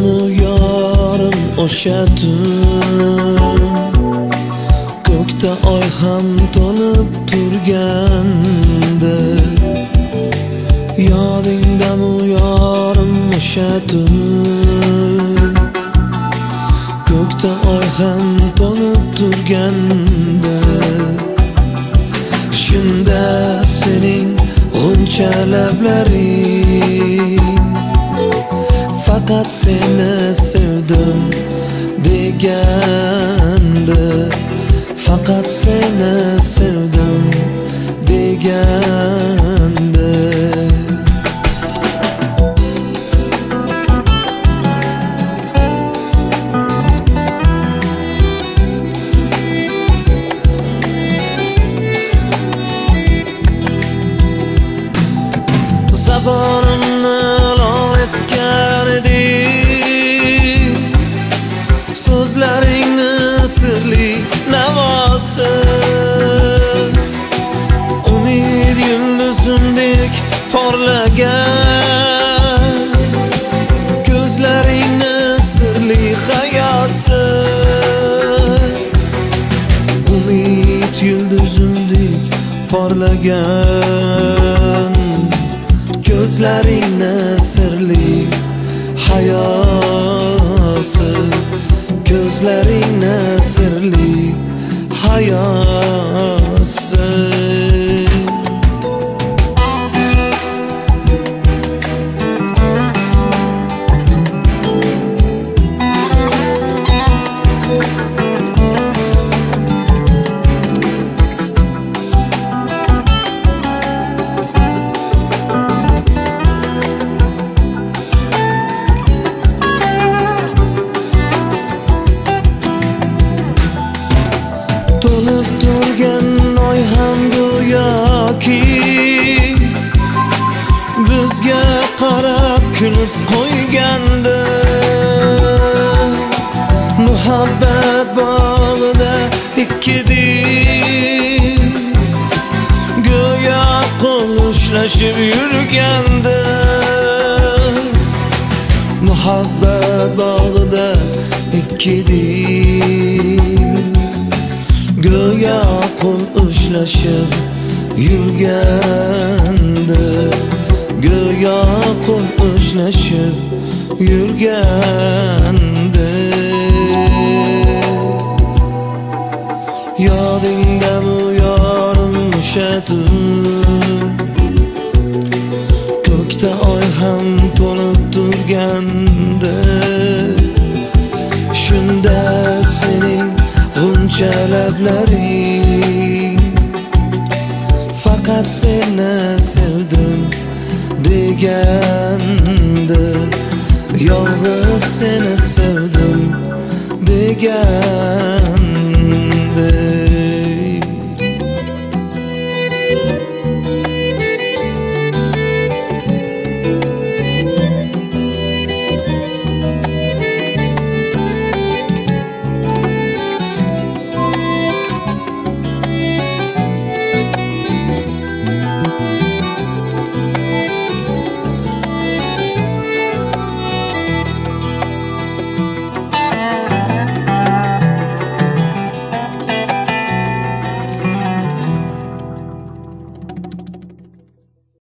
Yodingdamu yorim o'sha tun, ko'kda oy ham to'lib turganda. Yodingdamu yorim o'sha tun, ko'kda oy ham to'lib turganda. Shunda sening g'uncha lablaring, faqat seni sevdim deganda, faqat seni sevdim deganda. Zaborimni lol etgardi, so'zlaringni sirli navosi. Umid yulduzimdek porlagan, ko'zlaringni sirli hayosi. Umid yulduzimdek porlagan, ko'zlaringni sirli hayosi, ko'zlaringni sirli hayosi. To'lib turgan oy ham go'yoki bizga qarab kulib qo'yganda. Muhabbat bog'ida ikki dil go'yo qo'l ushlashib yurganda. Muhabbat bog'ida ikki dil go'yo qo'l ushlashib yurganda, go'yo qo'l ushlashib yurganda. Yodingdamu yorim o'sha tun, ko'kda oy ham to'lib turganda. Shunda sening g'uncha lablaring, faqat seni sevdim deganda, yolg'iz seni sevdim deganda.